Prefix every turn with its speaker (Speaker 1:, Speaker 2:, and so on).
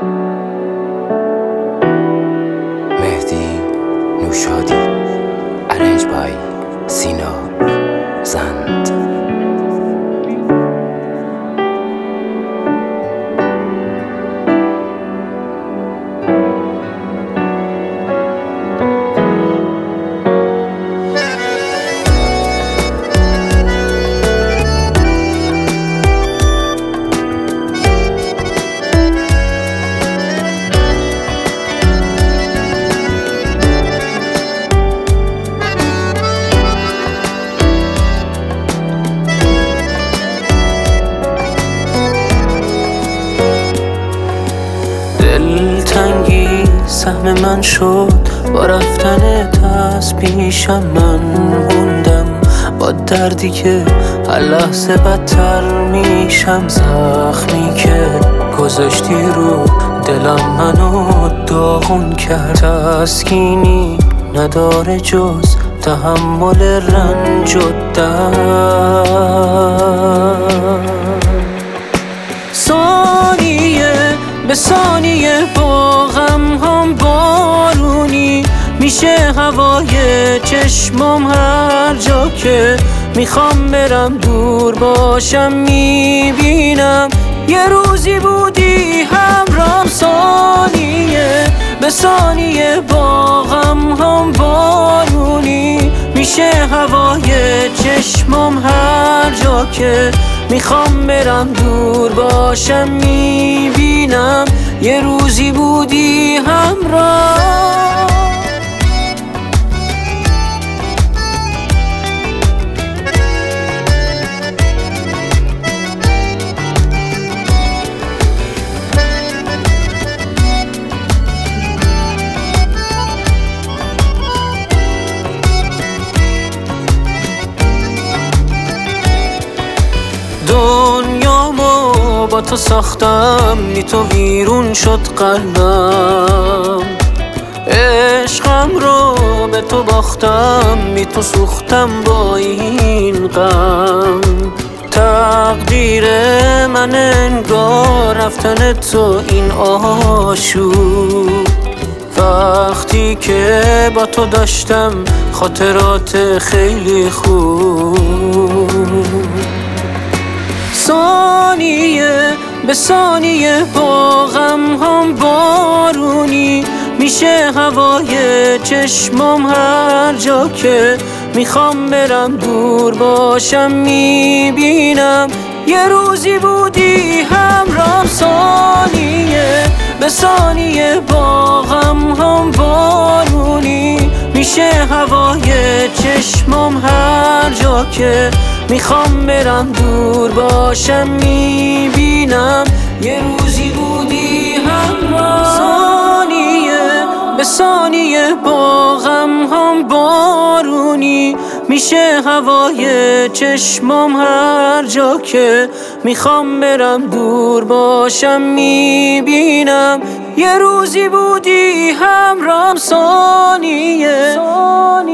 Speaker 1: مهدی نوشادی، ارنج بای سینا زند.
Speaker 2: دلتنگی سهم من شد، با رفتنت از پیشم من موندم، با دردی که هر لحظه بدتر میشم. زخمی که گذاشتی رو دلم منو داغون کرد، تسکینی نداره جز تحمل رنج و درد. ثانیه به ثانیه با غم هم بارونی میشه هوای چشمم، هر جا که میخوام برم دور باشم میبینم یه روزی بودی همراه. ثانیه به ثانیه با غم هم بارونی میشه هوای چشمم، هر جا که میخوام برم دور باشم میبینم یه روزی بودی همراه. دنیامو با تو ساختم، بی تو ویرون شد قلبم. عشقم رو به تو باختم، بی تو سوختم با این غم. تقدیر من انگار رفتن تو این آشوب، وقتی که با تو داشتم خاطرات خیلی خوب. ثانیه به ثانیه با غم هم بارونی میشه هوای چشمم، هر جا که میخوام برم دور باشم میبینم یه روزی بودی همراه. ثانیه به ثانیه با غم هم بارونی میشه هوای چشمم، هر جا که میخوام برم دور باشم میبینم یه روزی بودی همراه. ثانیه به ثانیه با غم هم بارونی میشه هوای چشمم، هر جا که میخوام برم دور باشم میبینم یه روزی بودی همراه. ثانیه